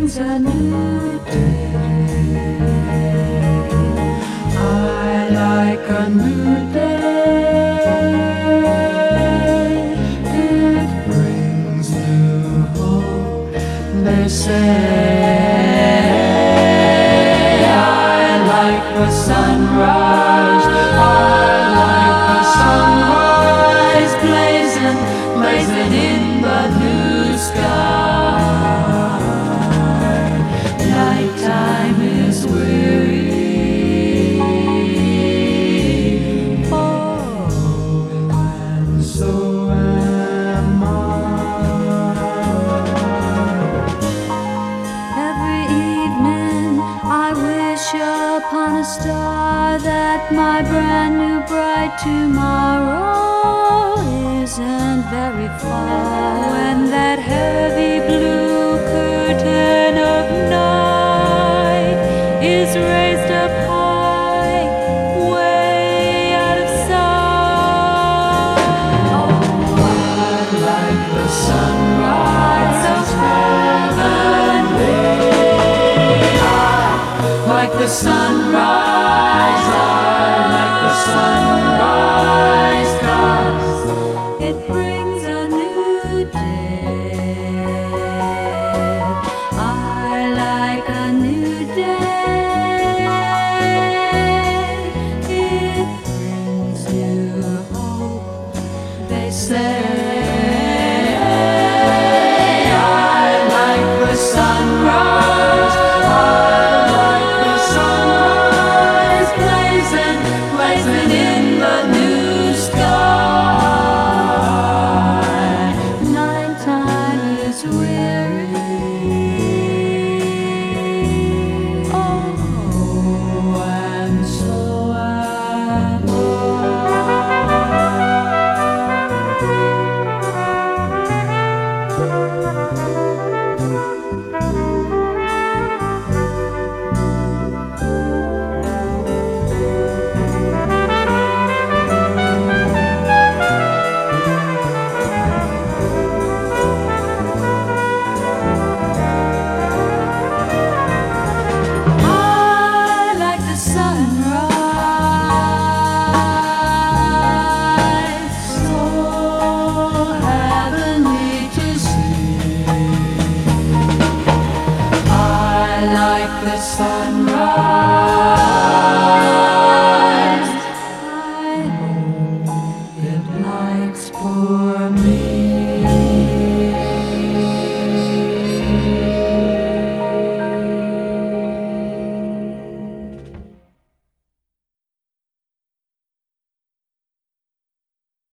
brings a new day. I like a new day. It brings new hope, they say. I like the sunrise. I like the sunrise blazing, blazing in the new sky. Nighttime is weary. Oh, and so am I. Every evening I wish upon a star that my brand new bright tomorrow isn't very far. When that heavy blue curtain of night is raised up high, way out of sight. Oh, I like the sunrise of heavenly. I like the sunrise.